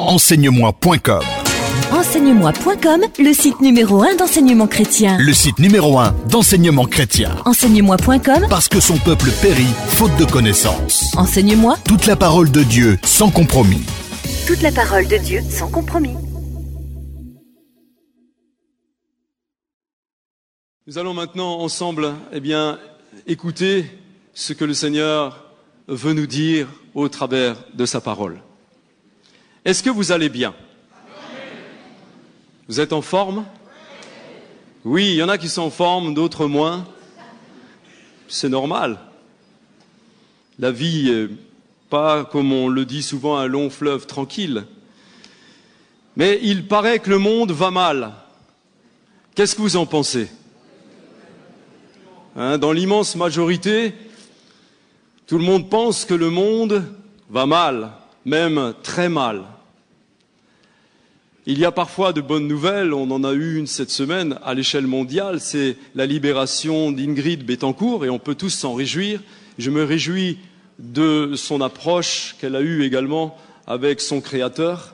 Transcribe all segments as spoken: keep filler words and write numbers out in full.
Enseigne-moi point com. Enseigne-moi point com, le site numéro un d'enseignement chrétien. Le site numéro un d'enseignement chrétien. Enseigne-moi point com, Parce que son peuple périt faute de connaissances. Enseigne-moi. Toute la parole de Dieu sans compromis. Toute la parole de Dieu sans compromis. Nous allons maintenant ensemble, eh bien, écouter ce que le Seigneur veut nous dire au travers de sa parole. Est-ce que vous allez bien ? Vous êtes en forme ? Oui, il y en a qui sont en forme, d'autres moins. C'est normal. La vie n'est pas, comme on le dit souvent, un long fleuve tranquille. Mais il paraît que le monde va mal. Qu'est-ce que vous en pensez ? Hein, dans l'immense majorité, tout le monde pense que le monde va mal, même très mal. Il y a parfois de bonnes nouvelles, on en a eu une cette semaine à l'échelle mondiale, c'est la libération d'Ingrid Betancourt et on peut tous s'en réjouir. Je me réjouis de son approche qu'elle a eue également avec son créateur.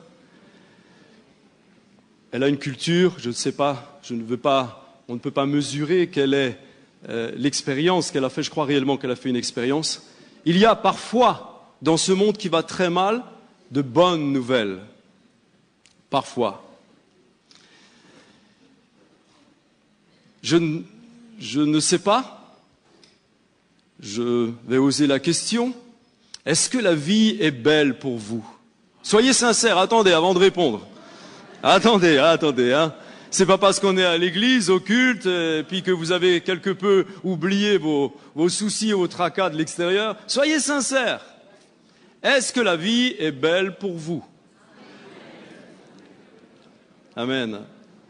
Elle a une culture, je ne sais pas, je ne veux pas, on ne peut pas mesurer quelle est euh, l'expérience qu'elle a fait, je crois réellement qu'elle a fait une expérience. Il y a parfois, dans ce monde qui va très mal, de bonnes nouvelles. Parfois. Je, je ne sais pas, je vais oser la question, est-ce que la vie est belle pour vous ? Soyez sincères, attendez, avant de répondre. Attendez, attendez, hein. C'est pas parce qu'on est à l'église, au culte, et puis que vous avez quelque peu oublié vos, vos soucis et vos tracas de l'extérieur. Soyez sincères. Est-ce que la vie est belle pour vous ? Amen.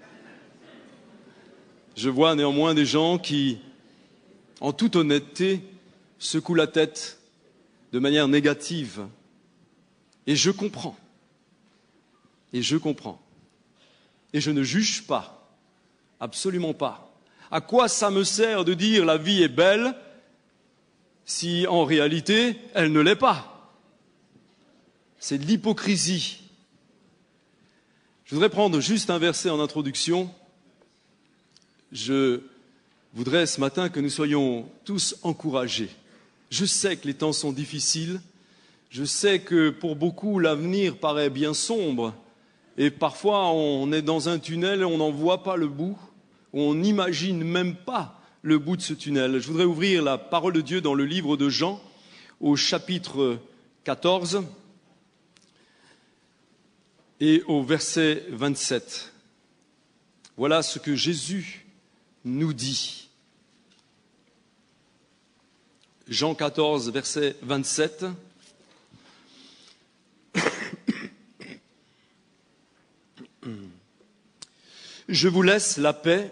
Je vois néanmoins des gens qui, en toute honnêteté, secouent la tête de manière négative. Et je comprends. Et je comprends. Et je ne juge pas. Absolument pas. À quoi ça me sert de dire la vie est belle si en réalité elle ne l'est pas ? C'est de l'hypocrisie. Je voudrais prendre juste un verset en introduction. Je voudrais ce matin que nous soyons tous encouragés. Je sais que les temps sont difficiles. Je sais que pour beaucoup, l'avenir paraît bien sombre. Et parfois, on est dans un tunnel et on n'en voit pas le bout. On n'imagine même pas le bout de ce tunnel. Je voudrais ouvrir la parole de Dieu dans le livre de Jean, au chapitre quatorze. Et au verset vingt-sept, voilà ce que Jésus nous dit. Jean quatorze, verset vingt-sept. Je vous laisse la paix,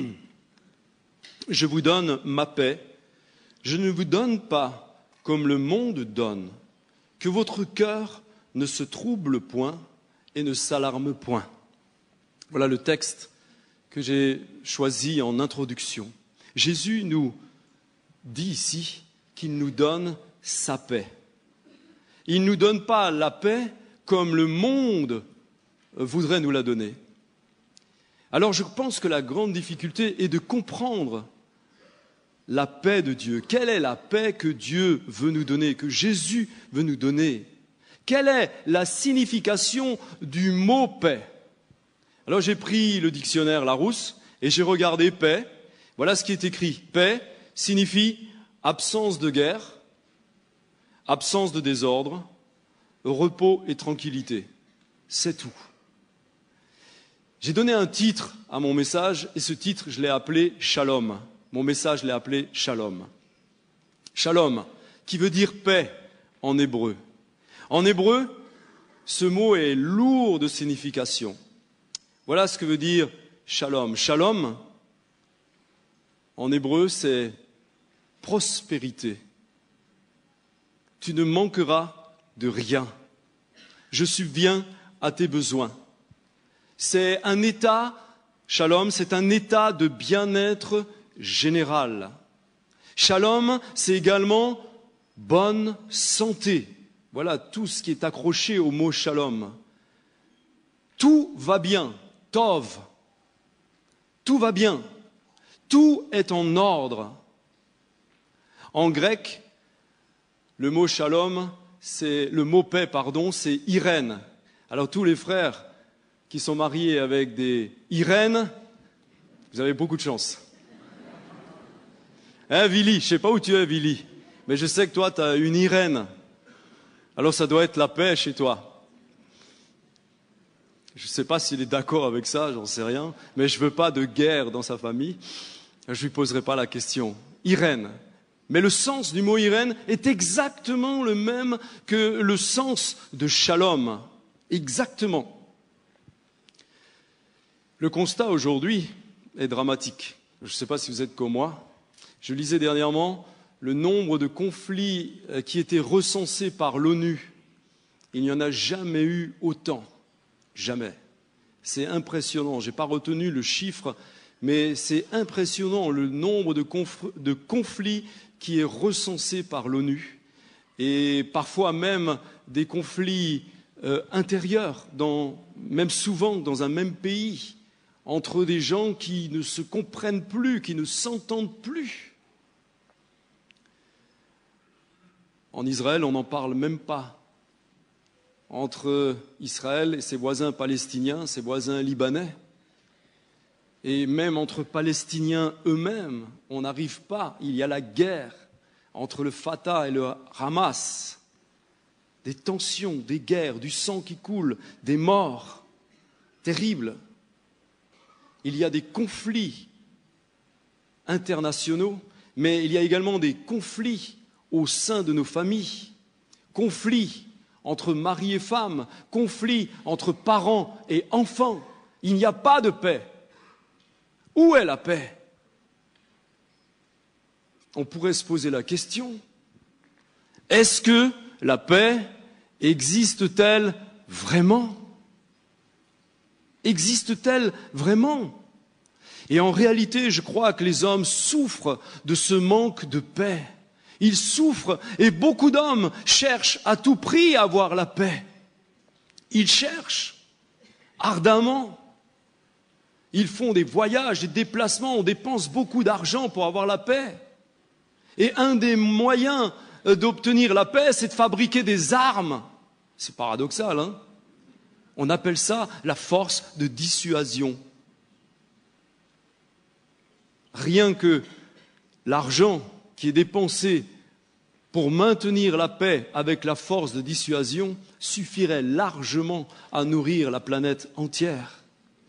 je vous donne ma paix, je ne vous donne pas comme le monde donne, que votre cœur ne se trouble point et ne s'alarme point. Voilà le texte que j'ai choisi en introduction. Jésus nous dit ici qu'il nous donne sa paix. Il ne nous donne pas la paix comme le monde voudrait nous la donner. Alors je pense que la grande difficulté est de comprendre la paix de Dieu. Quelle est la paix que Dieu veut nous donner, que Jésus veut nous donner ? Quelle est la signification du mot paix ? Alors j'ai pris le dictionnaire Larousse et j'ai regardé paix. Voilà ce qui est écrit. Paix signifie absence de guerre, absence de désordre, repos et tranquillité. C'est tout. J'ai donné un titre à mon message et ce titre, je l'ai appelé Shalom. Mon message, je l'ai appelé Shalom. Shalom, qui veut dire paix en hébreu. En hébreu, ce mot est lourd de signification. Voilà ce que veut dire Shalom. Shalom, en hébreu, c'est prospérité. Tu ne manqueras de rien. Je subviens à tes besoins. C'est un état, Shalom, c'est un état de bien-être général. Shalom, c'est également bonne santé. Voilà tout ce qui est accroché au mot Shalom. Tout va bien, tov. Tout va bien. Tout est en ordre. En grec, le mot shalom, c'est le mot paix, pardon, c'est Irène. Alors tous les frères qui sont mariés avec des Irènes, vous avez beaucoup de chance. Hein, Vili, je ne sais pas où tu es, Vili, mais je sais que toi, tu as une Irène. Alors ça doit être la paix chez toi. Je ne sais pas s'il est d'accord avec ça, j'en sais rien, mais je ne veux pas de guerre dans sa famille. Je ne lui poserai pas la question. Irène. Mais le sens du mot Irène est exactement le même que le sens de shalom. Exactement. Le constat aujourd'hui est dramatique. Je ne sais pas si vous êtes comme moi. Je lisais dernièrement le nombre de conflits qui étaient recensés par l'ONU. Il n'y en a jamais eu autant. Jamais. C'est impressionnant. Je n'ai pas retenu le chiffre, mais c'est impressionnant le nombre de, conf- de conflits qui est recensé par l'ONU. Et parfois même des conflits euh, intérieurs, dans, même souvent dans un même pays, entre des gens qui ne se comprennent plus, qui ne s'entendent plus. En Israël, on n'en parle même pas. Entre Israël et ses voisins palestiniens, ses voisins libanais, et même entre Palestiniens eux-mêmes, on n'arrive pas. Il y a la guerre entre le Fatah et le Hamas. Des tensions, des guerres, du sang qui coule, des morts terribles. Il y a des conflits internationaux, mais il y a également des conflits au sein de nos familles. Conflits entre mari et femme, conflits entre parents et enfants. Il n'y a pas de paix. Où est la paix? On pourrait se poser la question, est-ce que la paix existe-t-elle vraiment? Existe-t-elle vraiment? Et en réalité, je crois que les hommes souffrent de ce manque de paix. Ils souffrent et beaucoup d'hommes cherchent à tout prix à avoir la paix. Ils cherchent ardemment. Ils font des voyages, des déplacements, on dépense beaucoup d'argent pour avoir la paix. Et un des moyens d'obtenir la paix, c'est de fabriquer des armes. C'est paradoxal, hein? On appelle ça la force de dissuasion. Rien que l'argent qui est dépensé pour maintenir la paix avec la force de dissuasion suffirait largement à nourrir la planète entière.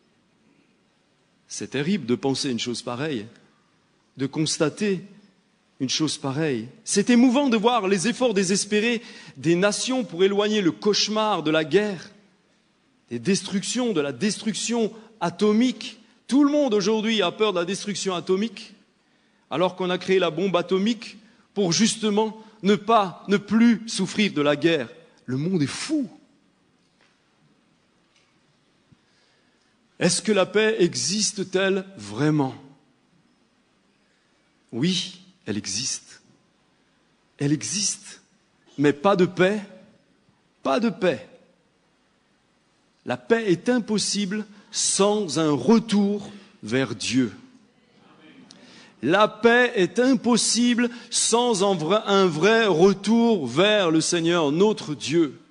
C'est terrible de penser une chose pareille, de constater une chose pareille. C'est émouvant de voir les efforts désespérés des nations pour éloigner le cauchemar de la guerre, des destructions, de la destruction atomique. Tout le monde aujourd'hui a peur de la destruction atomique, alors qu'on a créé la bombe atomique pour justement ne pas, ne plus souffrir de la guerre. Le monde est fou. Est-ce que la paix existe-t-elle vraiment? Oui, elle existe. Elle existe, mais pas de paix, pas de paix. La paix est impossible sans un retour vers Dieu. La paix est impossible sans un vrai, un vrai retour vers le Seigneur, notre Dieu.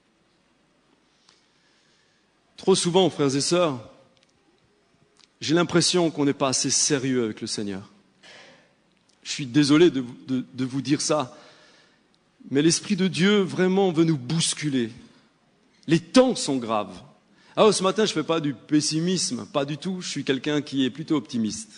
Trop souvent, frères et sœurs, j'ai l'impression qu'on n'est pas assez sérieux avec le Seigneur. Je suis désolé de, de, de vous dire ça, mais l'Esprit de Dieu vraiment veut nous bousculer. Les temps sont graves. Alors ce matin, je ne fais pas du pessimisme, pas du tout. Je suis quelqu'un qui est plutôt optimiste.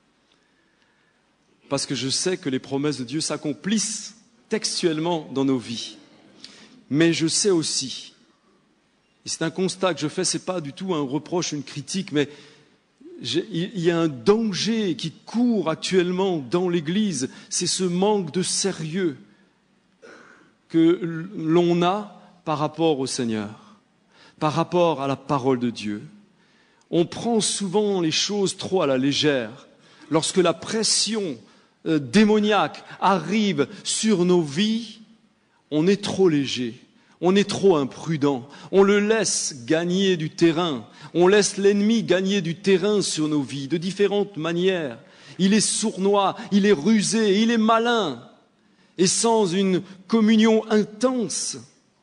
Parce que je sais que les promesses de Dieu s'accomplissent textuellement dans nos vies. Mais je sais aussi, et c'est un constat que je fais, ce n'est pas du tout un reproche, une critique, mais il y a un danger qui court actuellement dans l'Église, c'est ce manque de sérieux que l'on a par rapport au Seigneur, par rapport à la parole de Dieu. On prend souvent les choses trop à la légère. Lorsque la pression euh, démoniaque arrive sur nos vies, on est trop léger. On est trop imprudent. On le laisse gagner du terrain. On laisse l'ennemi gagner du terrain sur nos vies de différentes manières. Il est sournois, il est rusé, il est malin. Et sans une communion intense,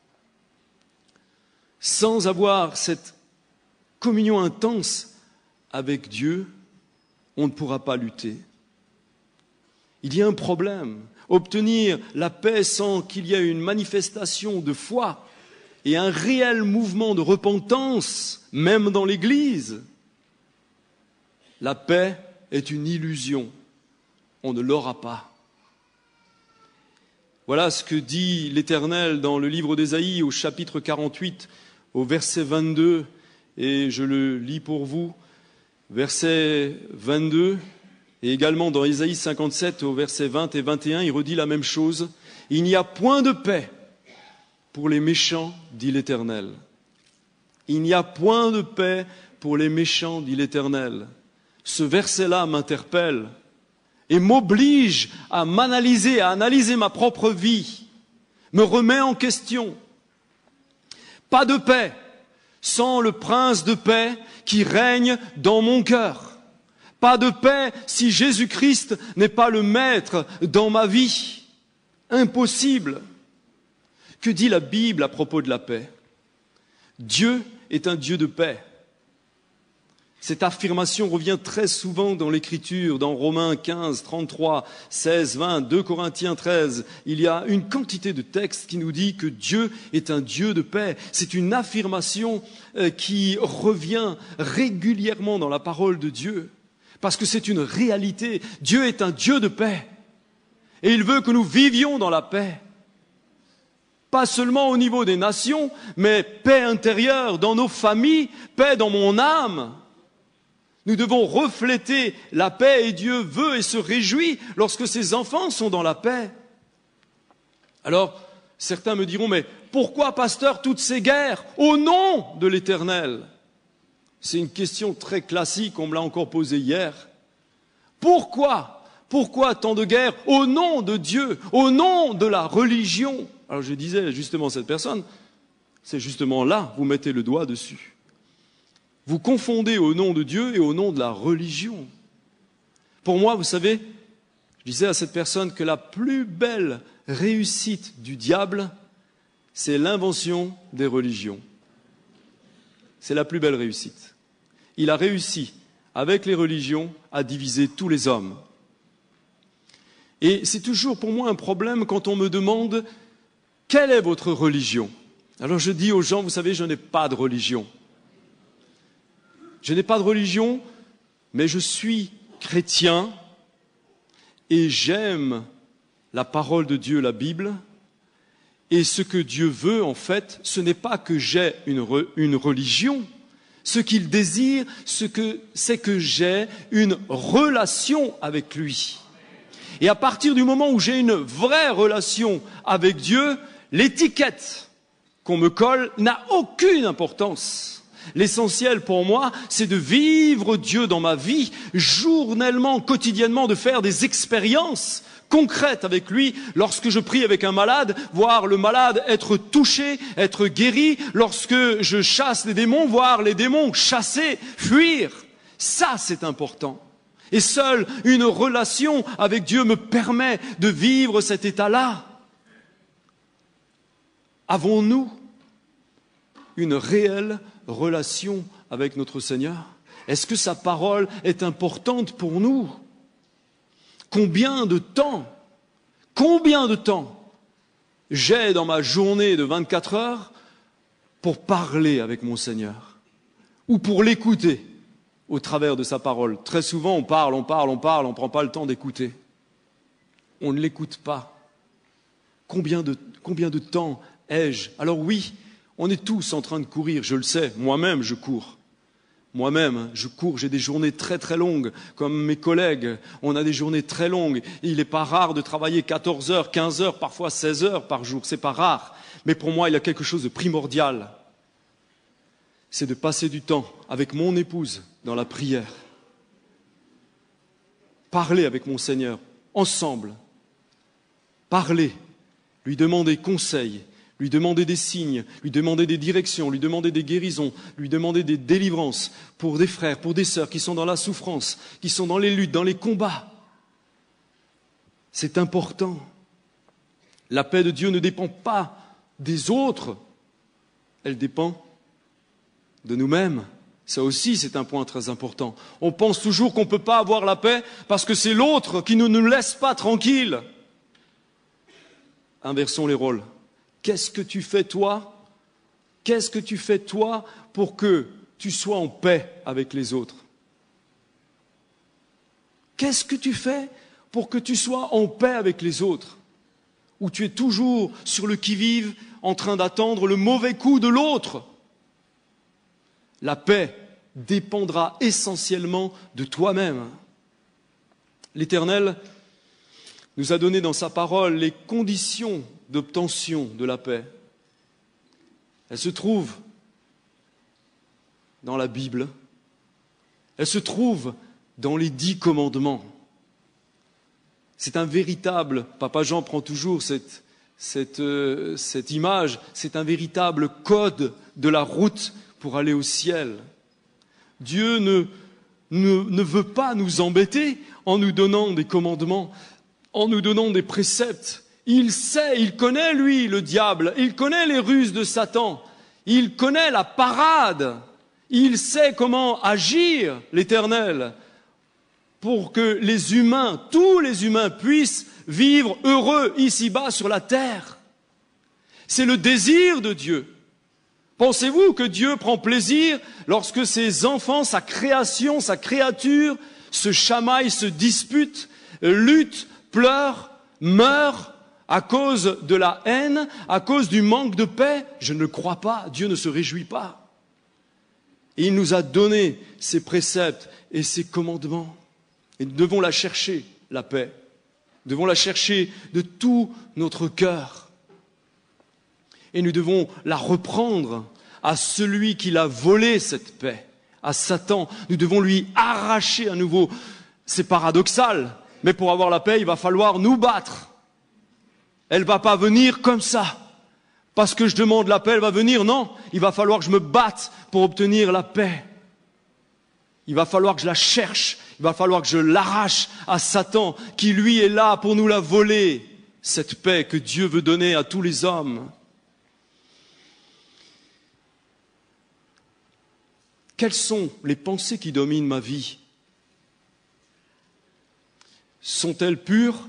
sans avoir cette communion intense avec Dieu, on ne pourra pas lutter. Il y a un problème. Obtenir la paix sans qu'il y ait une manifestation de foi et un réel mouvement de repentance, même dans l'Église. La paix est une illusion. On ne l'aura pas. Voilà ce que dit l'Éternel dans le livre d'Ésaïe au chapitre quarante-huit, au verset vingt-deux, et je le lis pour vous, verset vingt-deux. Et également dans Ésaïe cinquante-sept, au verset vingt et vingt et un, il redit la même chose. « Il n'y a point de paix pour les méchants, dit l'Éternel. Il n'y a point de paix pour les méchants, dit l'Éternel. » Ce verset-là m'interpelle et m'oblige à m'analyser, à analyser ma propre vie, me remet en question. Pas de paix sans le prince de paix qui règne dans mon cœur. Pas de paix si Jésus-Christ n'est pas le maître dans ma vie. Impossible. Que dit la Bible à propos de la paix? Dieu est un Dieu de paix. Cette affirmation revient très souvent dans l'Écriture, dans Romains quinze, trente-trois, seize, vingt, deux Corinthiens treize. Il y a une quantité de textes qui nous dit que Dieu est un Dieu de paix. C'est une affirmation qui revient régulièrement dans la parole de Dieu. Parce que c'est une réalité. Dieu est un Dieu de paix. Et il veut que nous vivions dans la paix. Pas seulement au niveau des nations, mais paix intérieure dans nos familles, paix dans mon âme. Nous devons refléter la paix et Dieu veut et se réjouit lorsque ses enfants sont dans la paix. Alors, certains me diront, mais pourquoi, pasteur, toutes ces guerres au nom de l'Éternel? C'est une question très classique, on me l'a encore posée hier. Pourquoi? Pourquoi tant de guerres au nom de Dieu, au nom de la religion? Alors je disais justement à cette personne, c'est justement là, vous mettez le doigt dessus. Vous confondez au nom de Dieu et au nom de la religion. Pour moi, vous savez, je disais à cette personne que la plus belle réussite du diable, c'est l'invention des religions. C'est la plus belle réussite. Il a réussi, avec les religions, à diviser tous les hommes. Et c'est toujours pour moi un problème quand on me demande « Quelle est votre religion ?» Alors je dis aux gens, vous savez, je n'ai pas de religion. Je n'ai pas de religion, mais je suis chrétien et j'aime la parole de Dieu, la Bible. Et ce que Dieu veut, en fait, ce n'est pas que j'ai une, re, une religion. Ce qu'il désire, ce que, c'est que j'ai une relation avec lui. Et à partir du moment où j'ai une vraie relation avec Dieu, l'étiquette qu'on me colle n'a aucune importance. L'essentiel pour moi, c'est de vivre Dieu dans ma vie, journellement, quotidiennement, de faire des expériences concrète avec lui, lorsque je prie avec un malade, voir le malade être touché, être guéri, lorsque je chasse les démons, voir les démons chasser, fuir. Ça, c'est important. Et seule une relation avec Dieu me permet de vivre cet état-là. Avons-nous une réelle relation avec notre Seigneur? Est-ce que sa parole est importante pour nous? Combien de temps, combien de temps j'ai dans ma journée de vingt-quatre heures pour parler avec mon Seigneur ou pour l'écouter au travers de sa parole? Très souvent, on parle, on parle, on parle, on ne prend pas le temps d'écouter. On ne l'écoute pas. Combien de, combien de temps ai-je? Alors oui, on est tous en train de courir, je le sais, moi-même je cours. Moi-même, je cours, j'ai des journées très très longues, comme mes collègues, on a des journées très longues. Il n'est pas rare de travailler quatorze heures, quinze heures, parfois seize heures par jour, c'est pas rare. Mais pour moi, il y a quelque chose de primordial. C'est de passer du temps avec mon épouse dans la prière. Parler avec mon Seigneur, ensemble. Parler, lui demander conseil, lui demander des signes, lui demander des directions, lui demander des guérisons, lui demander des délivrances pour des frères, pour des sœurs qui sont dans la souffrance, qui sont dans les luttes, dans les combats. C'est important. La paix de Dieu ne dépend pas des autres, elle dépend de nous-mêmes. Ça aussi, c'est un point très important. On pense toujours qu'on ne peut pas avoir la paix parce que c'est l'autre qui ne nous laisse pas tranquilles. Inversons les rôles. Qu'est-ce que tu fais toi? Qu'est-ce que tu fais toi pour que tu sois en paix avec les autres? Qu'est-ce que tu fais pour que tu sois en paix avec les autres? Ou tu es toujours sur le qui-vive en train d'attendre le mauvais coup de l'autre? La paix dépendra essentiellement de toi-même. L'Éternel nous a donné dans sa parole les conditions d'obtention de la paix. Elle se trouve dans la Bible, elle se trouve dans les dix commandements. C'est un véritable, Papa Jean prend toujours cette, cette, euh, cette image, c'est un véritable code de la route pour aller au ciel. Dieu ne, ne, ne veut pas nous embêter en nous donnant des commandements, en nous donnant des préceptes. Il sait, il connaît lui le diable, il connaît les ruses de Satan, il connaît la parade, il sait comment agir l'Éternel pour que les humains, tous les humains puissent vivre heureux ici-bas sur la terre. C'est le désir de Dieu. Pensez-vous que Dieu prend plaisir lorsque ses enfants, sa création, sa créature se chamaillent, se disputent, luttent, pleurent, meurent à cause de la haine, à cause du manque de paix? Je ne le crois pas, Dieu ne se réjouit pas. Et il nous a donné ses préceptes et ses commandements. Et nous devons la chercher, la paix. Nous devons la chercher de tout notre cœur. Et nous devons la reprendre à celui qui l'a volé, cette paix, à Satan. Nous devons lui arracher à nouveau. C'est paradoxal, mais pour avoir la paix, il va falloir nous battre. Elle ne va pas venir comme ça. Parce que je demande la paix, elle va venir. Non, il va falloir que je me batte pour obtenir la paix. Il va falloir que je la cherche. Il va falloir que je l'arrache à Satan, qui lui est là pour nous la voler. Cette paix que Dieu veut donner à tous les hommes. Quelles sont les pensées qui dominent ma vie? Sont-elles pures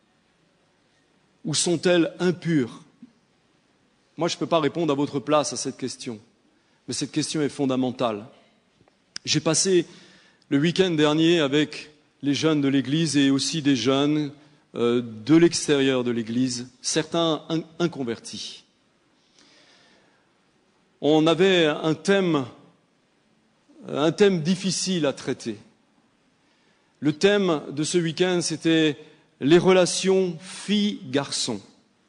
ou sont-elles impures? Moi, je ne peux pas répondre à votre place à cette question, mais cette question est fondamentale. J'ai passé le week-end dernier avec les jeunes de l'Église et aussi des jeunes euh, de l'extérieur de l'Église, certains in- inconvertis. On avait un thème, un thème difficile à traiter. Le thème de ce week-end, c'était les relations filles-garçons.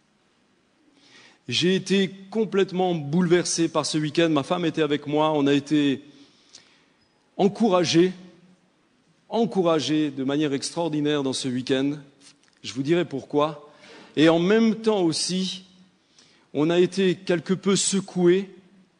J'ai été complètement bouleversé par ce week-end. Ma femme était avec moi. On a été encouragés, encouragés de manière extraordinaire dans ce week-end. Je vous dirai pourquoi. Et en même temps aussi, on a été quelque peu secoués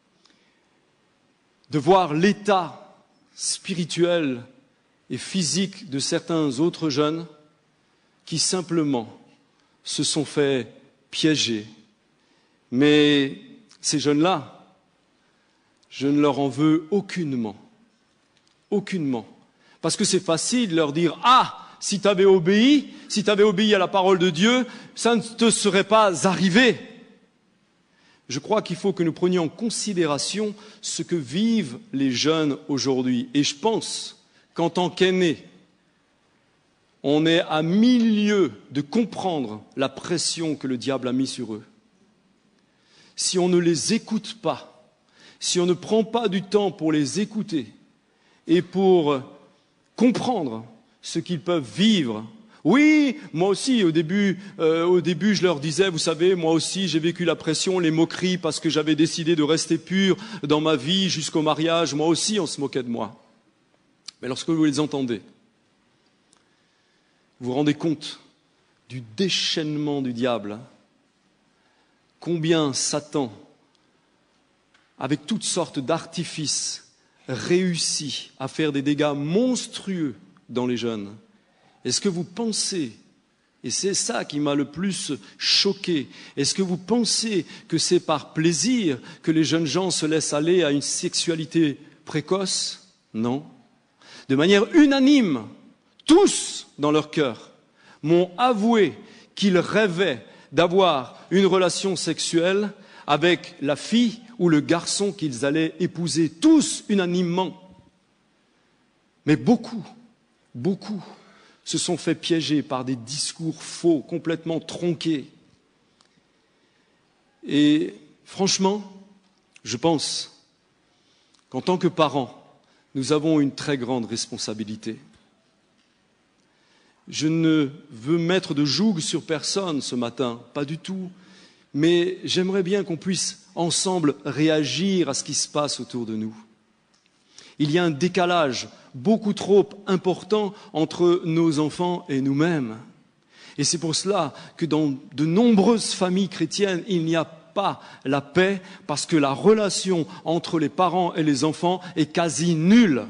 de voir l'état spirituel et physique de certains autres jeunes qui simplement se sont fait piéger. Mais ces jeunes-là, je ne leur en veux aucunement, aucunement. Parce que c'est facile de leur dire « Ah, si tu avais obéi, si tu avais obéi à la parole de Dieu, ça ne te serait pas arrivé. » Je crois qu'il faut que nous prenions en considération ce que vivent les jeunes aujourd'hui. Et je pense qu'en tant qu'aînés, on est à mille lieues de comprendre la pression que le diable a mise sur eux. Si on ne les écoute pas, si on ne prend pas du temps pour les écouter et pour comprendre ce qu'ils peuvent vivre. Oui, moi aussi, au début, euh, au début, je leur disais, vous savez, moi aussi, j'ai vécu la pression, les moqueries, parce que j'avais décidé de rester pur dans ma vie jusqu'au mariage. Moi aussi, on se moquait de moi. Mais lorsque vous les entendez, vous vous rendez compte du déchaînement du diable. combien Satan, avec toutes sortes d'artifices, réussit à faire des dégâts monstrueux dans les jeunes. Est-ce que vous pensez, et c'est ça qui m'a le plus choqué, est-ce que vous pensez que c'est par plaisir que les jeunes gens se laissent aller à une sexualité précoce? Non. De manière unanime, tous dans leur cœur m'ont avoué qu'ils rêvaient d'avoir une relation sexuelle avec la fille ou le garçon qu'ils allaient épouser, tous unanimement. Mais beaucoup, beaucoup se sont fait piéger par des discours faux, complètement tronqués. Et franchement, je pense qu'en tant que parents, nous avons une très grande responsabilité. Je ne veux mettre de joug sur personne ce matin, pas du tout, mais j'aimerais bien qu'on puisse ensemble réagir à ce qui se passe autour de nous. Il y a un décalage beaucoup trop important entre nos enfants et nous-mêmes. Et c'est pour cela que dans de nombreuses familles chrétiennes, il n'y a pas la paix, parce que la relation entre les parents et les enfants est quasi nulle.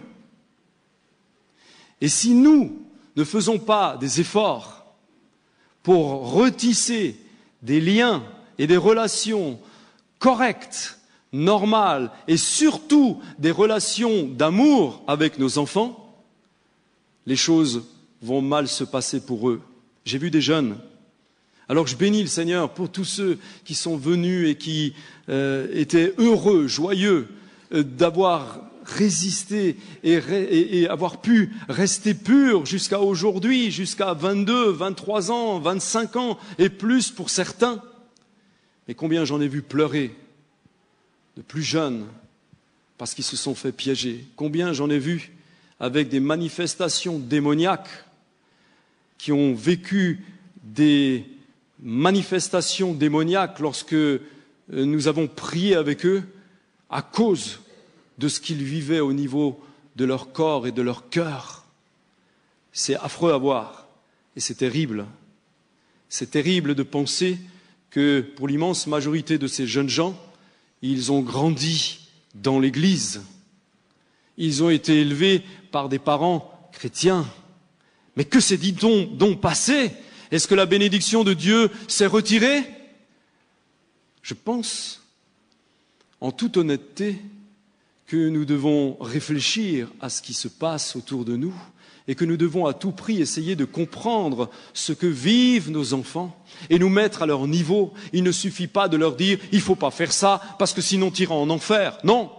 Et si nous ne faisons pas des efforts pour retisser des liens et des relations correctes, normales, et surtout des relations d'amour avec nos enfants, les choses vont mal se passer pour eux. J'ai vu des jeunes. Alors je bénis le Seigneur pour tous ceux qui sont venus et qui euh, étaient heureux, joyeux euh, d'avoir résisté et, et, et avoir pu rester purs jusqu'à aujourd'hui, jusqu'à vingt-deux, vingt-trois ans, vingt-cinq ans et plus pour certains. Mais combien j'en ai vu pleurer de plus jeunes parce qu'ils se sont fait piéger. Combien j'en ai vu avec des manifestations démoniaques qui ont vécu des manifestations démoniaques lorsque nous avons prié avec eux à cause de ce qu'ils vivaient au niveau de leur corps et de leur cœur. C'est affreux à voir et c'est terrible. C'est terrible de penser que pour l'immense majorité de ces jeunes gens, ils ont grandi dans l'Église. Ils ont été élevés par des parents chrétiens. Mais que s'est dit-on donc passé? Est-ce que la bénédiction de Dieu s'est retirée? Je pense, en toute honnêteté, que nous devons réfléchir à ce qui se passe autour de nous et que nous devons à tout prix essayer de comprendre ce que vivent nos enfants et nous mettre à leur niveau. Il ne suffit pas de leur dire « il ne faut pas faire ça parce que sinon tu iras en enfer ». Non.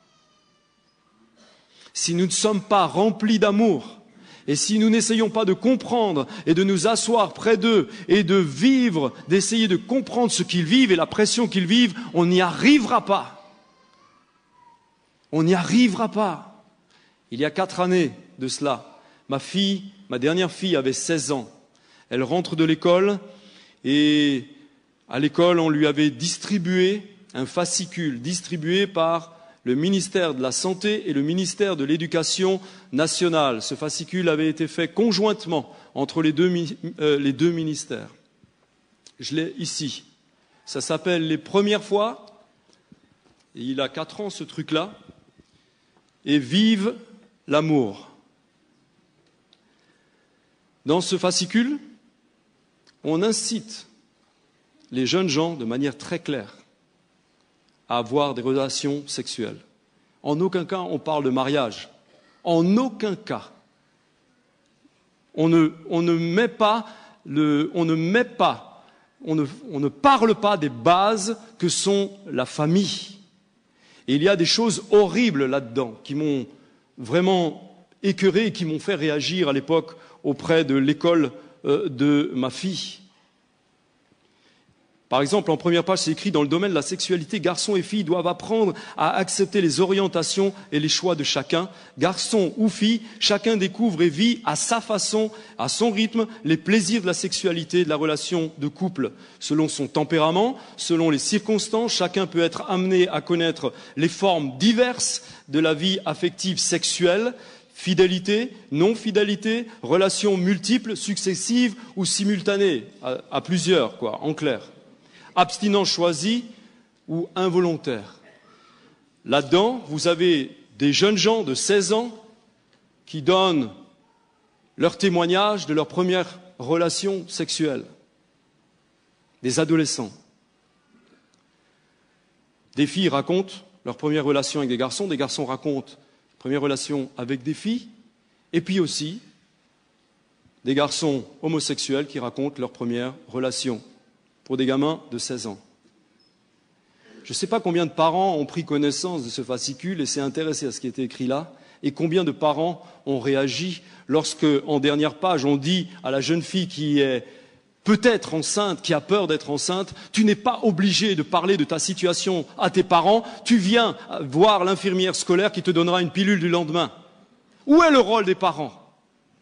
Si nous ne sommes pas remplis d'amour, et si nous n'essayons pas de comprendre et de nous asseoir près d'eux et de vivre, d'essayer de comprendre ce qu'ils vivent et la pression qu'ils vivent, on n'y arrivera pas. On n'y arrivera pas. Il y a quatre années de cela, ma fille, ma dernière fille avait seize ans. Elle rentre de l'école et à l'école, on lui avait distribué un fascicule distribué par le ministère de la Santé et le ministère de l'Éducation nationale. Ce fascicule avait été fait conjointement entre les deux, euh, les deux ministères. Je l'ai ici. Ça s'appelle « Les premières fois ». Et il a quatre ans, ce truc-là. Et « Vive l'amour ». Dans ce fascicule, on incite les jeunes gens de manière très claire à avoir des relations sexuelles. En aucun cas, on parle de mariage. En aucun cas. On ne, on ne met pas, le, on ne met pas, on ne, on ne parle pas des bases que sont la famille. Et il y a des choses horribles là-dedans qui m'ont vraiment écœuré et qui m'ont fait réagir à l'époque auprès de l'école euh, de ma fille. Par exemple, en première page, c'est écrit « Dans le domaine de la sexualité, garçons et filles doivent apprendre à accepter les orientations et les choix de chacun. Garçon ou fille, chacun découvre et vit à sa façon, à son rythme, les plaisirs de la sexualité et de la relation de couple. Selon son tempérament, selon les circonstances, chacun peut être amené à connaître les formes diverses de la vie affective sexuelle, fidélité, non-fidélité, relations multiples, successives ou simultanées, à, à plusieurs, quoi, en clair. abstinence choisie ou involontaire. Là-dedans, vous avez des jeunes gens de seize ans qui donnent leur témoignage de leur première relation sexuelle. Des adolescents. Des filles racontent leur première relation avec des garçons, des garçons racontent leur première relation avec des filles, et puis aussi des garçons homosexuels qui racontent leur première relation pour des gamins de seize ans. Je ne sais pas combien de parents ont pris connaissance de ce fascicule et s'est intéressé à ce qui était écrit là, et combien de parents ont réagi lorsque, en dernière page, on dit à la jeune fille qui est peut-être enceinte, qui a peur d'être enceinte, tu n'es pas obligé de parler de ta situation à tes parents, tu viens voir l'infirmière scolaire qui te donnera une pilule du lendemain. Où est le rôle des parents?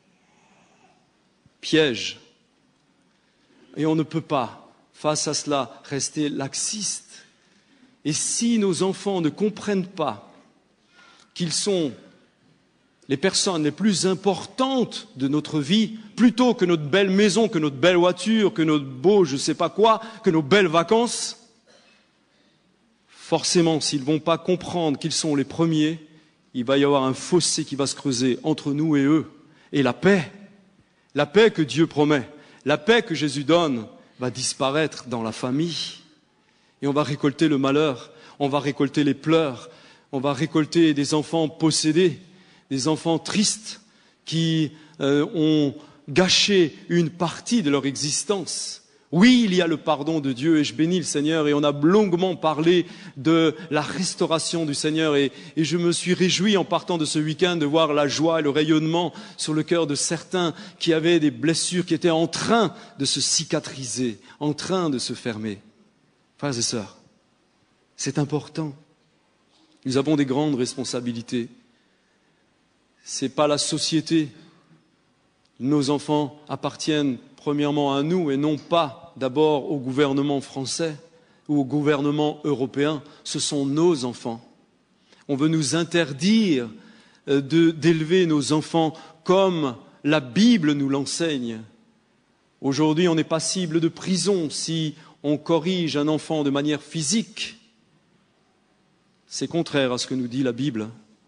Piège. Et on ne peut pas, face à cela, rester laxiste. Et si nos enfants ne comprennent pas qu'ils sont les personnes les plus importantes de notre vie, plutôt que notre belle maison, que notre belle voiture, que notre beau je ne sais pas quoi, que nos belles vacances, forcément, s'ils ne vont pas comprendre qu'ils sont les premiers, il va y avoir un fossé qui va se creuser entre nous et eux. Et la paix, la paix que Dieu promet, la paix que Jésus donne, va disparaître dans la famille. Et on va récolter le malheur, on va récolter les pleurs, on va récolter des enfants possédés, des enfants tristes qui euh, ont gâché une partie de leur existence. Oui, il y a le pardon de Dieu et je bénis le Seigneur et on a longuement parlé de la restauration du Seigneur et, et je me suis réjoui en partant de ce week-end de voir la joie et le rayonnement sur le cœur de certains qui avaient des blessures qui étaient en train de se cicatriser, en train de se fermer. Frères et sœurs, c'est important. Nous avons des grandes responsabilités. Ce n'est pas la société. Nos enfants appartiennent premièrement à nous et non pas d'abord au gouvernement français ou au gouvernement européen. Ce sont nos enfants. On veut nous interdire de, d'élever nos enfants comme la Bible nous l'enseigne. Aujourd'hui, on n'est pas cible de prison si on corrige un enfant de manière physique. C'est contraire à ce que nous dit la Bible.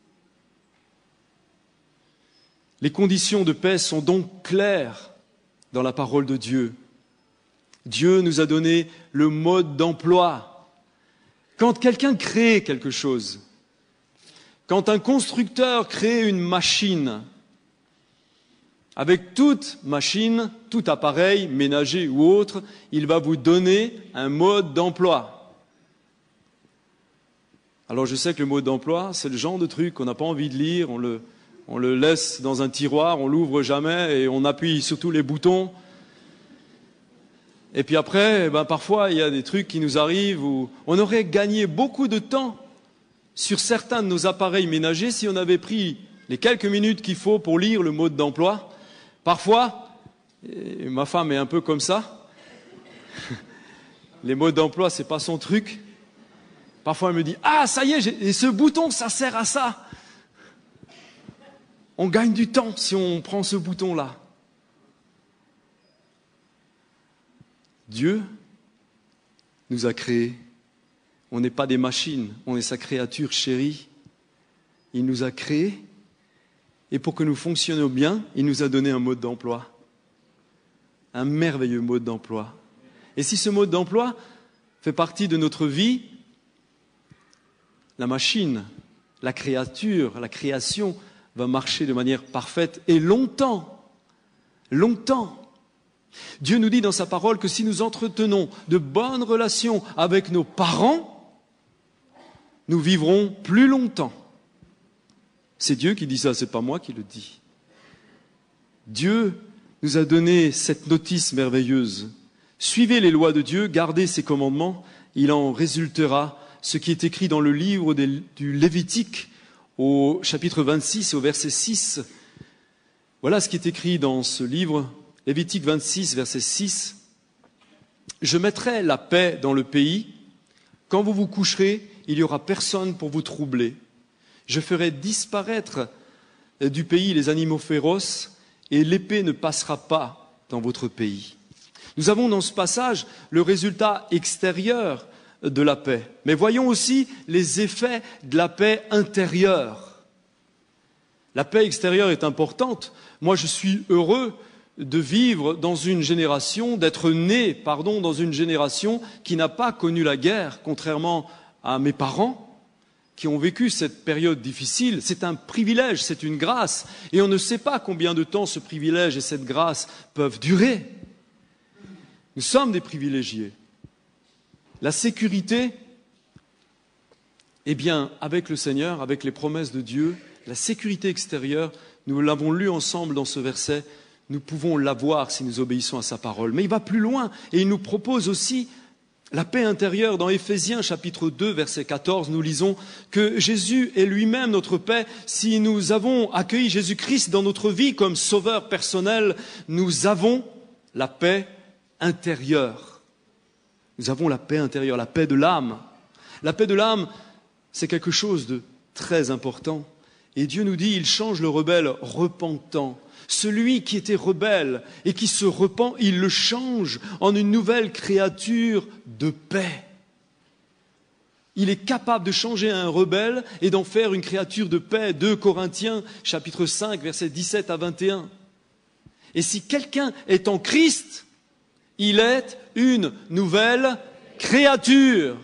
Les conditions de paix sont donc claires dans la parole de Dieu. Dieu nous a donné le mode d'emploi. Quand quelqu'un crée quelque chose, quand un constructeur crée une machine, avec toute machine, tout appareil, ménager ou autre, il va vous donner un mode d'emploi. Alors je sais que le mode d'emploi, c'est le genre de truc qu'on n'a pas envie de lire, on le, on le laisse dans un tiroir, on l'ouvre jamais et on appuie sur tous les boutons. Et puis après, eh ben, parfois il y a des trucs qui nous arrivent où on aurait gagné beaucoup de temps sur certains de nos appareils ménagers si on avait pris les quelques minutes qu'il faut pour lire le mode d'emploi. Parfois, et ma femme est un peu comme ça, les modes d'emploi, c'est pas son truc. Parfois, elle me dit « Ah, ça y est, et ce bouton, ça sert à ça !» On gagne du temps si on prend ce bouton-là. Dieu nous a créés. On n'est pas des machines, on est sa créature chérie. Il nous a créés. Et pour que nous fonctionnions bien, il nous a donné un mode d'emploi. Un merveilleux mode d'emploi. Et si ce mode d'emploi fait partie de notre vie, la machine, la créature, la création va marcher de manière parfaite et longtemps. Longtemps. Dieu nous dit dans sa parole que si nous entretenons de bonnes relations avec nos parents, nous vivrons plus longtemps. C'est Dieu qui dit ça, c'est pas moi qui le dis. Dieu nous a donné cette notice merveilleuse. Suivez les lois de Dieu, gardez ses commandements, il en résultera ce qui est écrit dans le livre du Lévitique au chapitre vingt-six, au verset six. Voilà ce qui est écrit dans ce livre, Lévitique vingt-six, verset six. « Je mettrai la paix dans le pays. Quand vous vous coucherez, il n'y aura personne pour vous troubler. Je ferai disparaître du pays les animaux féroces et l'épée ne passera pas dans votre pays. » Nous avons dans ce passage le résultat extérieur de la paix, mais voyons aussi les effets de la paix intérieure. La paix extérieure est importante. Moi, je suis heureux de vivre dans une génération, d'être né, pardon, dans une génération qui n'a pas connu la guerre, contrairement à mes parents qui ont vécu cette période difficile. C'est un privilège, c'est une grâce, et on ne sait pas combien de temps ce privilège et cette grâce peuvent durer. Nous sommes des privilégiés. La sécurité, eh bien, avec le Seigneur, avec les promesses de Dieu, la sécurité extérieure, nous l'avons lu ensemble dans ce verset, nous pouvons l'avoir si nous obéissons à sa parole. Mais il va plus loin et il nous propose aussi la paix intérieure. Dans Éphésiens chapitre deux, verset quatorze, nous lisons que Jésus est lui-même notre paix. Si nous avons accueilli Jésus-Christ dans notre vie comme sauveur personnel, nous avons la paix intérieure. Nous avons la paix intérieure, la paix de l'âme. La paix de l'âme, c'est quelque chose de très important. Et Dieu nous dit, il change le rebelle repentant. Celui qui était rebelle et qui se repent, il le change en une nouvelle créature de paix. Il est capable de changer un rebelle et d'en faire une créature de paix. deux Corinthiens, chapitre cinq, versets dix-sept à vingt et un. Et si quelqu'un est en Christ, il est une nouvelle créature.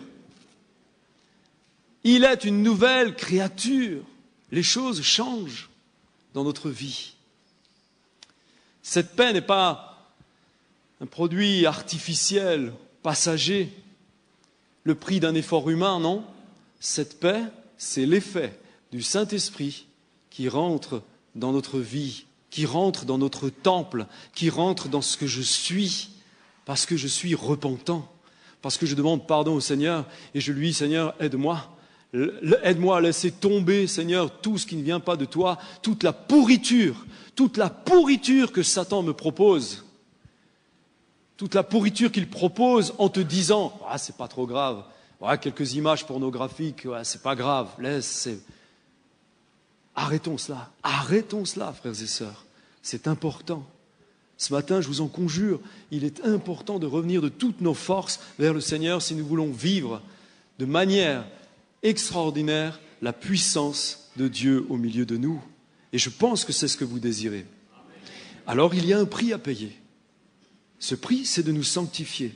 Il est une nouvelle créature. Les choses changent dans notre vie. Cette paix n'est pas un produit artificiel, passager, le prix d'un effort humain, non. Cette paix, c'est l'effet du Saint-Esprit qui rentre dans notre vie, qui rentre dans notre temple, qui rentre dans ce que je suis, parce que je suis repentant, parce que je demande pardon au Seigneur et je lui dis, Seigneur, aide-moi. Aide-moi à laisser tomber, Seigneur, tout ce qui ne vient pas de toi, toute la pourriture, toute la pourriture que Satan me propose, toute la pourriture qu'il propose en te disant, ah, c'est pas trop grave, ah, quelques images pornographiques, ah, c'est pas grave, laisse, c'est... Arrêtons cela, arrêtons cela, frères et sœurs, c'est important. Ce matin, je vous en conjure, il est important de revenir de toutes nos forces vers le Seigneur si nous voulons vivre de manière extraordinaire la puissance de Dieu au milieu de nous. Et je pense que c'est ce que vous désirez. Alors il y a un prix à payer. Ce prix, c'est de nous sanctifier.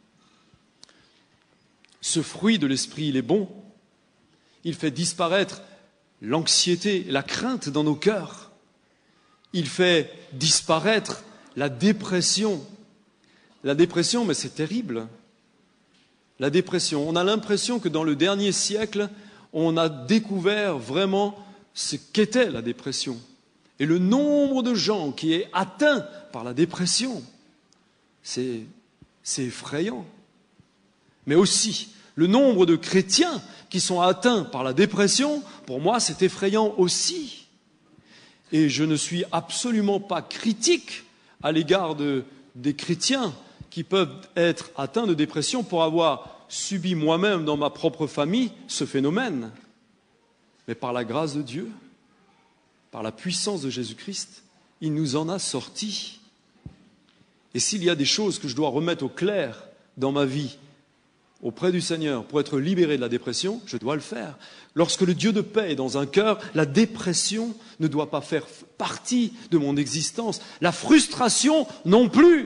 Ce fruit de l'esprit, il est bon. Il fait disparaître l'anxiété, la crainte dans nos cœurs. Il fait disparaître la dépression. La dépression, mais c'est terrible. La dépression. On a l'impression que dans le dernier siècle, on a découvert vraiment ce qu'était la dépression. Et le nombre de gens qui est atteint par la dépression, c'est, c'est effrayant. Mais aussi, le nombre de chrétiens qui sont atteints par la dépression, pour moi, c'est effrayant aussi. Et je ne suis absolument pas critique à l'égard de, des chrétiens qui peuvent être atteints de dépression pour avoir subi moi-même dans ma propre famille ce phénomène. Mais par la grâce de Dieu, par la puissance de Jésus-Christ, il nous en a sortis. Et s'il y a des choses que je dois remettre au clair dans ma vie, auprès du Seigneur, pour être libéré de la dépression, je dois le faire. Lorsque le Dieu de paix est dans un cœur, la dépression ne doit pas faire partie de mon existence. La frustration non plus.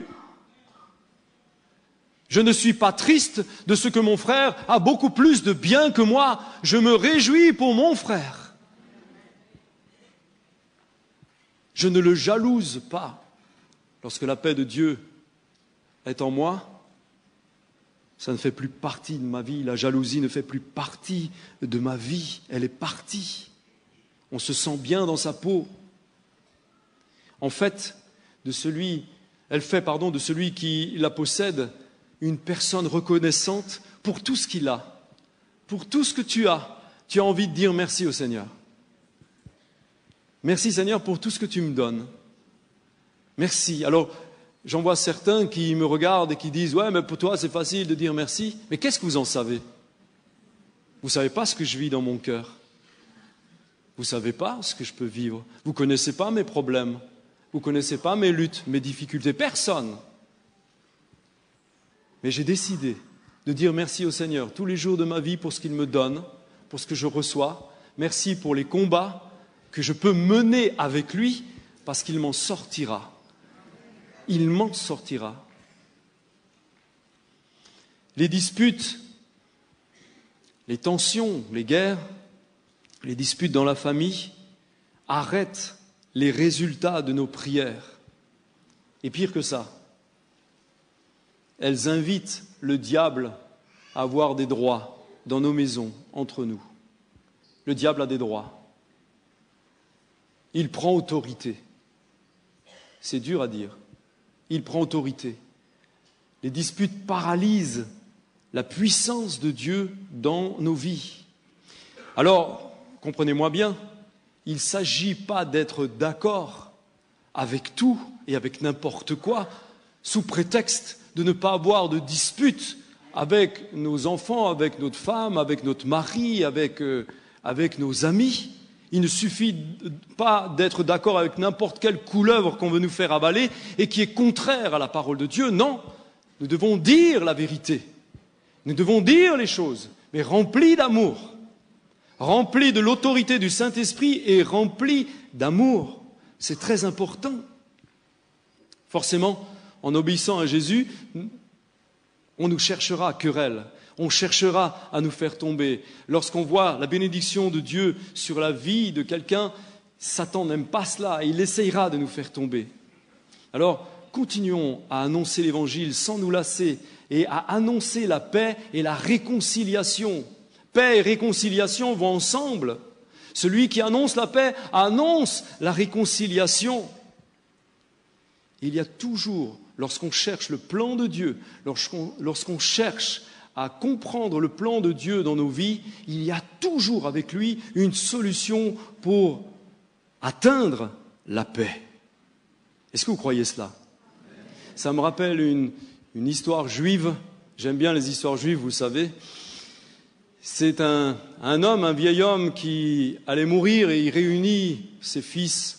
Je ne suis pas triste de ce que mon frère a beaucoup plus de bien que moi. Je me réjouis pour mon frère. Je ne le jalouse pas. Lorsque la paix de Dieu est en moi, ça ne fait plus partie de ma vie. La jalousie ne fait plus partie de ma vie. Elle est partie. On se sent bien dans sa peau. En fait, de celui, elle fait, pardon, de celui qui la possède, une personne reconnaissante pour tout ce qu'il a, pour tout ce que tu as. Tu as envie de dire merci au Seigneur. Merci Seigneur pour tout ce que tu me donnes. Merci. Alors, j'en vois certains qui me regardent et qui disent « Ouais, mais pour toi, c'est facile de dire merci. » Mais qu'est-ce que vous en savez? Vous ne savez pas ce que je vis dans mon cœur. Vous ne savez pas ce que je peux vivre. Vous ne connaissez pas mes problèmes. Vous ne connaissez pas mes luttes, mes difficultés. Personne. Mais j'ai décidé de dire merci au Seigneur tous les jours de ma vie pour ce qu'il me donne, pour ce que je reçois. Merci pour les combats que je peux mener avec lui, parce qu'il m'en sortira. Il m'en sortira. Les disputes, les tensions, les guerres, les disputes dans la famille arrêtent les résultats de nos prières. Et pire que ça, elles invitent le diable à avoir des droits dans nos maisons, entre nous. Le diable a des droits. Il prend autorité. C'est dur à dire. Il prend autorité. Les disputes paralysent la puissance de Dieu dans nos vies. Alors, comprenez-moi bien, il ne s'agit pas d'être d'accord avec tout et avec n'importe quoi, sous prétexte de ne pas avoir de disputes avec nos enfants, avec notre femme, avec notre mari, avec, euh, avec nos amis. Il ne suffit pas d'être d'accord avec n'importe quelle couleuvre qu'on veut nous faire avaler et qui est contraire à la parole de Dieu. Non, nous devons dire la vérité. Nous devons dire les choses, mais remplis d'amour, remplis de l'autorité du Saint-Esprit et remplis d'amour. C'est très important. Forcément, en obéissant à Jésus, on nous cherchera querelle, on cherchera à nous faire tomber. Lorsqu'on voit la bénédiction de Dieu sur la vie de quelqu'un, Satan n'aime pas cela et il essayera de nous faire tomber. Alors, continuons à annoncer l'Évangile sans nous lasser et à annoncer la paix et la réconciliation. Paix et réconciliation vont ensemble. Celui qui annonce la paix annonce la réconciliation. Il y a toujours, lorsqu'on cherche le plan de Dieu, lorsqu'on, lorsqu'on cherche à comprendre le plan de Dieu dans nos vies, il y a toujours avec lui une solution pour atteindre la paix. Est-ce que vous croyez cela ? Ça me rappelle une, une histoire juive. J'aime bien les histoires juives, vous savez. C'est un, un homme, un vieil homme qui allait mourir et il réunit ses fils.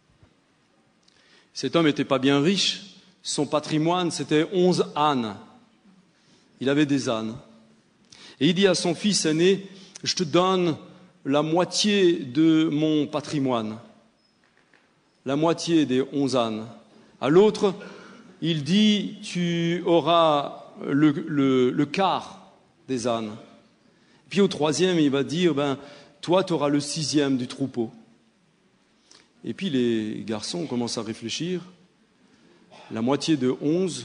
Cet homme n'était pas bien riche. Son patrimoine, c'était onze ânes. Il avait des ânes. Et il dit à son fils aîné, « Je te donne la moitié de mon patrimoine. » La moitié des onze ânes. À l'autre, il dit, tu auras le, le, le quart des ânes. Puis au troisième, il va dire, ben, toi, tu auras le sixième du troupeau. Et puis les garçons commencent à réfléchir. La moitié de onze,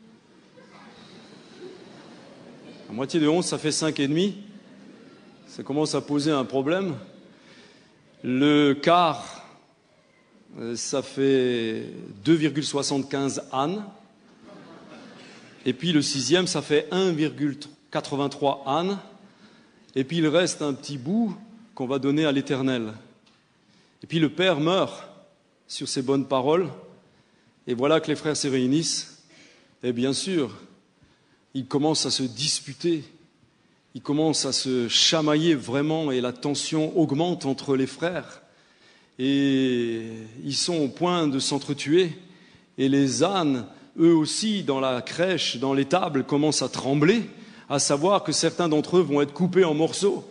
la moitié de onze, ça fait cinq et demi. Ça commence à poser un problème. Le quart, ça fait deux virgule soixante-quinze ânes. Et puis le sixième, ça fait un virgule quatre-vingt-trois ânes. Et puis il reste un petit bout qu'on va donner à l'Éternel. Et puis le père meurt sur ces bonnes paroles. Et voilà que les frères se réunissent. Et bien sûr, ils commencent à se disputer. Ils commencent à se chamailler vraiment et la tension augmente entre les frères. Et ils sont au point de s'entretuer. Et les ânes, eux aussi, dans la crèche, dans l'étable, commencent à trembler, à savoir que certains d'entre eux vont être coupés en morceaux.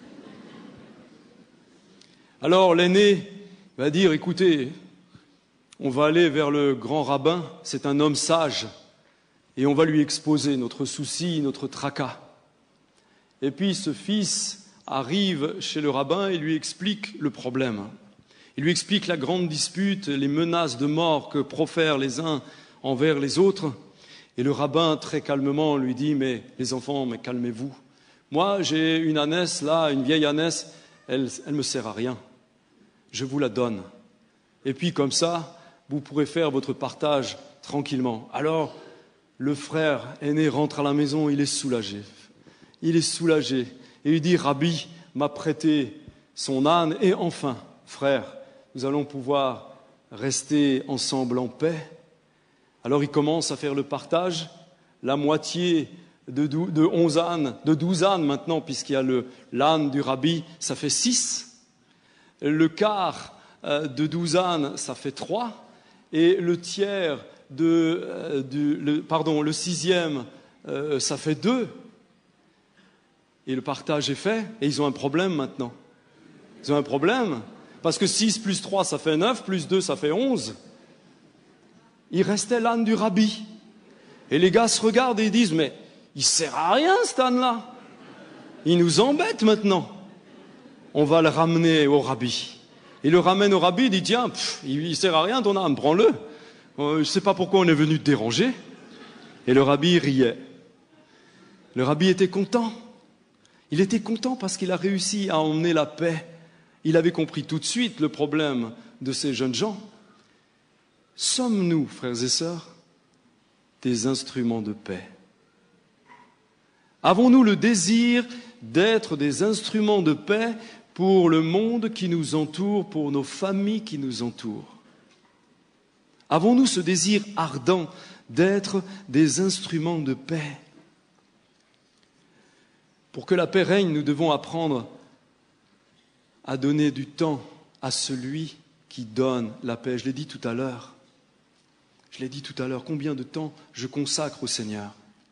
Alors l'aîné va dire, écoutez, on va aller vers le grand rabbin, c'est un homme sage, et on va lui exposer notre souci, notre tracas. Et puis ce fils arrive chez le rabbin et lui explique le problème. Il lui explique la grande dispute, les menaces de mort que profèrent les uns envers les autres. Et le rabbin, très calmement, lui dit, mais les enfants, mais calmez-vous. Moi, j'ai une ânesse, là, une vieille ânesse, elle ne me sert à rien. Je vous la donne. Et puis, comme ça, vous pourrez faire votre partage tranquillement. Alors, le frère aîné rentre à la maison, il est soulagé. Il est soulagé. Et il dit, Rabbi m'a prêté son âne. Et enfin, frère, nous allons pouvoir rester ensemble en paix. Alors il commence à faire le partage, la moitié de, dou- de onze ânes, de douze ânes maintenant, puisqu'il y a le, l'âne du rabbi, ça fait six. Le quart euh, de douze ânes, ça fait trois. Et le tiers de, euh, du, le, pardon, le sixième euh, ça fait deux. Et le partage est fait, et ils ont un problème maintenant. Ils ont un problème, parce que six plus trois, ça fait neuf, plus deux, ça fait onze. Il restait l'âne du rabbi. Et les gars se regardent et ils disent, mais il sert à rien cet âne-là. Il nous embête maintenant. On va le ramener au rabbi. Il le ramène au rabbi, il dit, tiens, pff, il, il sert à rien ton âne, prends-le. Euh, je ne sais pas pourquoi on est venu te déranger. Et le rabbi riait. Le rabbi était content. Il était content parce qu'il a réussi à emmener la paix. Il avait compris tout de suite le problème de ces jeunes gens. Sommes-nous, frères et sœurs, des instruments de paix? Avons-nous le désir d'être des instruments de paix pour le monde qui nous entoure, pour nos familles qui nous entourent? Avons-nous ce désir ardent d'être des instruments de paix? Pour que la paix règne, nous devons apprendre à donner du temps à celui qui donne la paix. Je l'ai dit tout à l'heure. Je l'ai dit tout à l'heure. Combien de temps je consacre au Seigneur?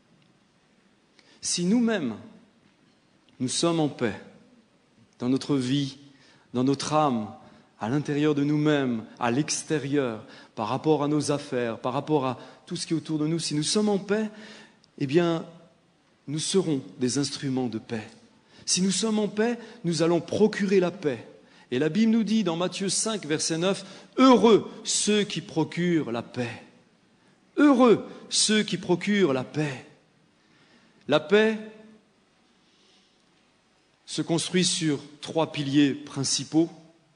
Si nous-mêmes, nous sommes en paix dans notre vie, dans notre âme, à l'intérieur de nous-mêmes, à l'extérieur, par rapport à nos affaires, par rapport à tout ce qui est autour de nous, si nous sommes en paix, eh bien, nous serons des instruments de paix. Si nous sommes en paix, nous allons procurer la paix. Et la Bible nous dit dans Matthieu cinq, verset neuf, « Heureux ceux qui procurent la paix. Heureux ceux qui procurent la paix. » La paix se construit sur trois piliers principaux.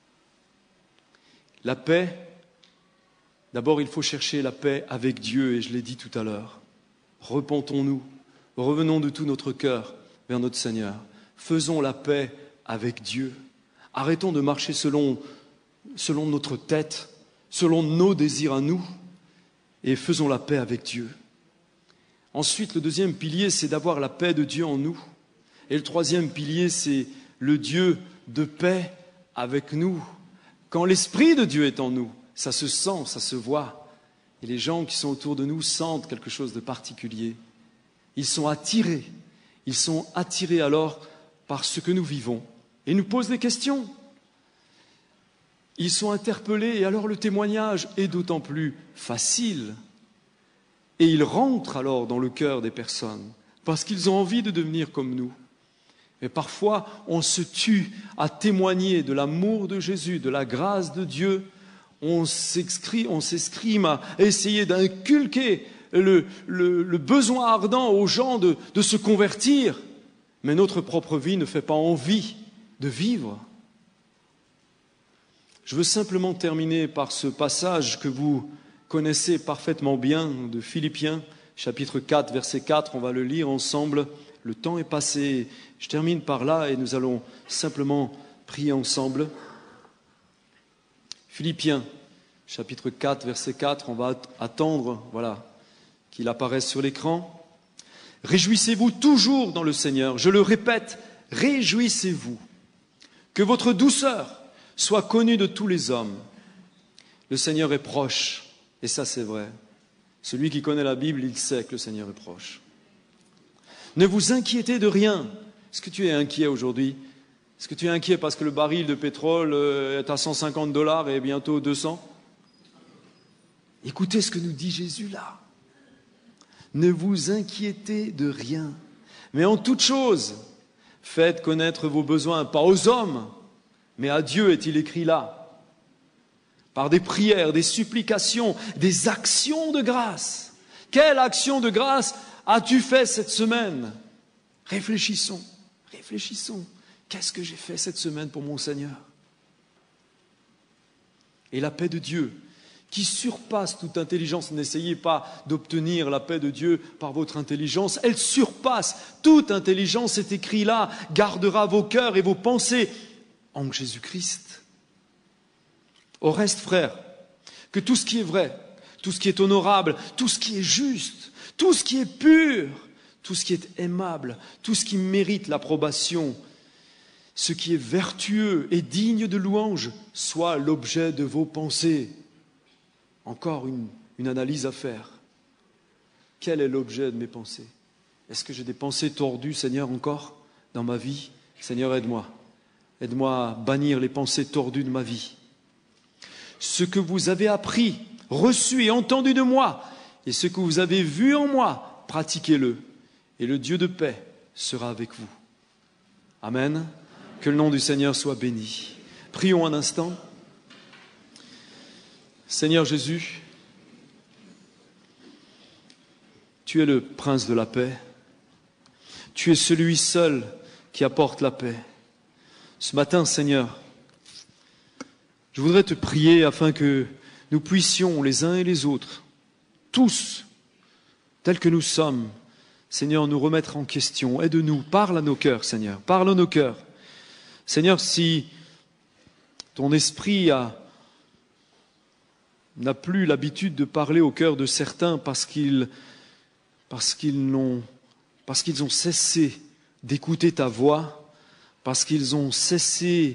La paix, d'abord il faut chercher la paix avec Dieu, et je l'ai dit tout à l'heure. Repentons-nous, revenons de tout notre cœur vers notre Seigneur. Faisons la paix avec Dieu. Arrêtons de marcher selon, selon notre tête, selon nos désirs à nous, et faisons la paix avec Dieu. Ensuite, le deuxième pilier, c'est d'avoir la paix de Dieu en nous. Et le troisième pilier, c'est le Dieu de paix avec nous. Quand l'Esprit de Dieu est en nous, ça se sent, ça se voit. Et les gens qui sont autour de nous sentent quelque chose de particulier. Ils sont attirés. Ils sont attirés alors par ce que nous vivons. Et nous posent des questions. Ils sont interpellés et alors le témoignage est d'autant plus facile. Et ils rentrent alors dans le cœur des personnes parce qu'ils ont envie de devenir comme nous. Et parfois, on se tue à témoigner de l'amour de Jésus, de la grâce de Dieu. On s'escrime à essayer d'inculquer le, le, le besoin ardent aux gens de, de se convertir. Mais notre propre vie ne fait pas envie de vivre. Je veux simplement terminer par ce passage que vous connaissez parfaitement bien de Philippiens, chapitre quatre, verset quatre. On va le lire ensemble. Le temps est passé. Je termine par là et nous allons simplement prier ensemble. Philippiens, chapitre quatre, verset quatre. On va attendre, voilà, qu'il apparaisse sur l'écran. Réjouissez-vous toujours dans le Seigneur. Je le répète, réjouissez-vous. Que votre douceur soit connue de tous les hommes. Le Seigneur est proche. Et ça, c'est vrai. Celui qui connaît la Bible, il sait que le Seigneur est proche. Ne vous inquiétez de rien. Est-ce que tu es inquiet aujourd'hui? Est-ce que tu es inquiet parce que le baril de pétrole est à cent cinquante dollars et bientôt deux cents? Écoutez ce que nous dit Jésus là. Ne vous inquiétez de rien. Mais en toute chose, faites connaître vos besoins, pas aux hommes, mais à Dieu est-il écrit là. Par des prières, des supplications, des actions de grâce. Quelle action de grâce as-tu fait cette semaine? Réfléchissons, réfléchissons. Qu'est-ce que j'ai fait cette semaine pour mon Seigneur? Et la paix de Dieu, qui surpasse toute intelligence, n'essayez pas d'obtenir la paix de Dieu par votre intelligence, elle surpasse toute intelligence, c'est écrit là, gardera vos cœurs et vos pensées en Jésus-Christ. Au reste, frères, que tout ce qui est vrai, tout ce qui est honorable, tout ce qui est juste, tout ce qui est pur, tout ce qui est aimable, tout ce qui mérite l'approbation, ce qui est vertueux et digne de louange, soit l'objet de vos pensées. Encore une, une analyse à faire. Quel est l'objet de mes pensées? Est-ce que j'ai des pensées tordues, Seigneur, encore dans ma vie? Seigneur, aide-moi. Aide-moi à bannir les pensées tordues de ma vie. Ce que vous avez appris, reçu et entendu de moi, et ce que vous avez vu en moi, pratiquez-le. Et le Dieu de paix sera avec vous. Amen. Que le nom du Seigneur soit béni. Prions un instant. Seigneur Jésus, tu es le prince de la paix. Tu es celui seul qui apporte la paix. Ce matin, Seigneur, je voudrais te prier afin que nous puissions les uns et les autres, tous, tels que nous sommes, Seigneur, nous remettre en question. Aide-nous, parle à nos cœurs, Seigneur, parle à nos cœurs. Seigneur, si ton esprit a, n'a plus l'habitude de parler au cœur de certains parce qu'ils, parce qu'ils n'ont, parce qu'ils ont cessé d'écouter ta voix, parce qu'ils ont cessé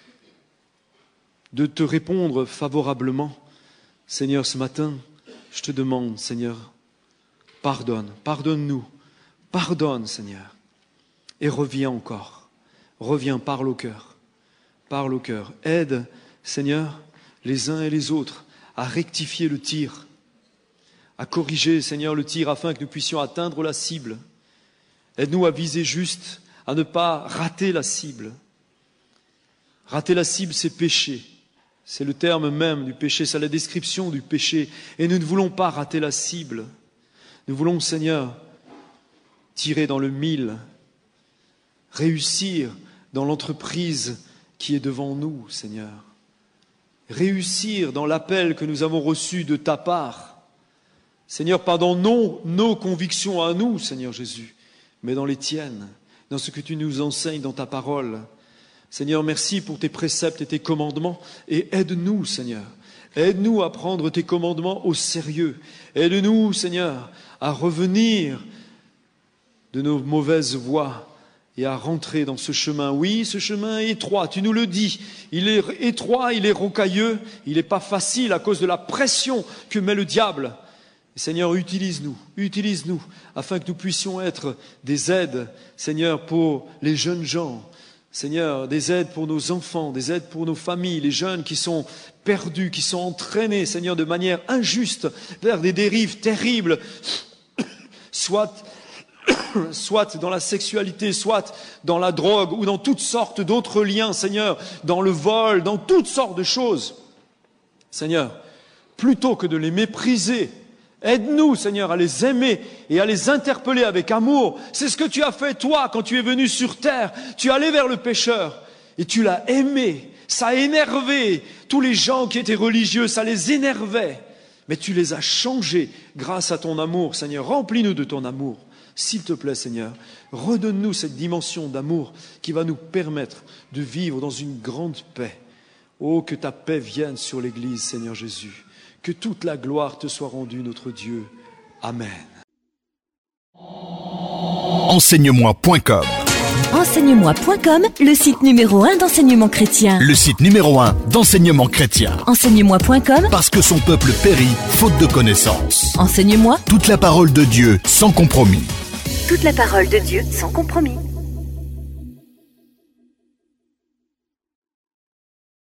de te répondre favorablement, Seigneur, ce matin, je te demande, Seigneur, pardonne, pardonne-nous, pardonne, Seigneur, et reviens encore, reviens, parle au cœur, parle au cœur, aide, Seigneur, les uns et les autres à rectifier le tir, à corriger, Seigneur, le tir afin que nous puissions atteindre la cible. Aide-nous à viser juste, à ne pas rater la cible. Rater la cible, c'est pécher. C'est le terme même du péché, c'est la description du péché. Et nous ne voulons pas rater la cible. Nous voulons, Seigneur, tirer dans le mille, réussir dans l'entreprise qui est devant nous, Seigneur. Réussir dans l'appel que nous avons reçu de ta part. Seigneur, pas dans nos, nos convictions à nous, Seigneur Jésus, mais dans les tiennes, dans ce que tu nous enseignes dans ta parole. Seigneur, merci pour tes préceptes et tes commandements, et aide-nous, Seigneur. Aide-nous à prendre tes commandements au sérieux. Aide-nous, Seigneur, à revenir de nos mauvaises voies et à rentrer dans ce chemin. Oui, ce chemin est étroit, tu nous le dis. Il est étroit, il est rocailleux, il n'est pas facile à cause de la pression que met le diable. Seigneur, utilise-nous, utilise-nous, afin que nous puissions être des aides, Seigneur, pour les jeunes gens. Seigneur, des aides pour nos enfants, des aides pour nos familles, les jeunes qui sont perdus, qui sont entraînés, Seigneur, de manière injuste vers des dérives terribles, soit, soit dans la sexualité, soit dans la drogue ou dans toutes sortes d'autres liens, Seigneur, dans le vol, dans toutes sortes de choses. Seigneur, plutôt que de les mépriser, aide-nous, Seigneur, à les aimer et à les interpeller avec amour. C'est ce que tu as fait, toi, quand tu es venu sur terre. Tu es allé vers le pécheur et tu l'as aimé. Ça a énervé tous les gens qui étaient religieux, ça les énervait. Mais tu les as changés grâce à ton amour, Seigneur. Remplis-nous de ton amour. S'il te plaît, Seigneur, redonne-nous cette dimension d'amour qui va nous permettre de vivre dans une grande paix. Oh, que ta paix vienne sur l'Église, Seigneur Jésus. Que toute la gloire te soit rendue, notre Dieu. Amen. Enseignemoi point com. Enseignemoi point com, le site numéro un d'enseignement chrétien. Le site numéro un d'enseignement chrétien. Enseignemoi point com, Parce que son peuple périt, faute de connaissance. Enseigne-moi Toute la parole de Dieu, sans compromis. toute la parole de Dieu sans compromis.